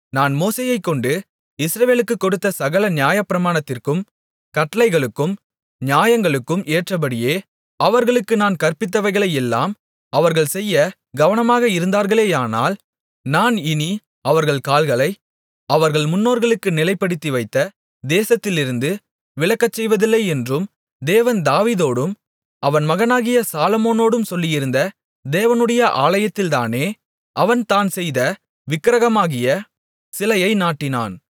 நான் மோசேயைக்கொண்டு இஸ்ரவேலுக்குக் கொடுத்த சகல நியாயப்பிரமாணத்திற்கும் கட்டளைகளுக்கும் நியாயங்களுக்கும் ஏற்றபடியே அவர்களுக்கு நான் கற்பித்தவைகளையெல்லாம் அவர்கள் செய்யக் கவனமாக இருந்தார்களேயானால் நான் இனி அவர்கள் கால்களை அவர்கள் முன்னோர்களுக்கு நிலைப்படுத்திவைத்த தேசத்திலிருந்து விலகச்செய்வதில்லை என்றும் தேவன் தாவீதோடும் அவன் மகனாகிய சாலொமோனோடும் சொல்லியிருந்த தேவனுடைய ஆலயத்தில்தானே அவன் தான் செய்த விக்கிரகமாகிய சிலையை நாட்டினான்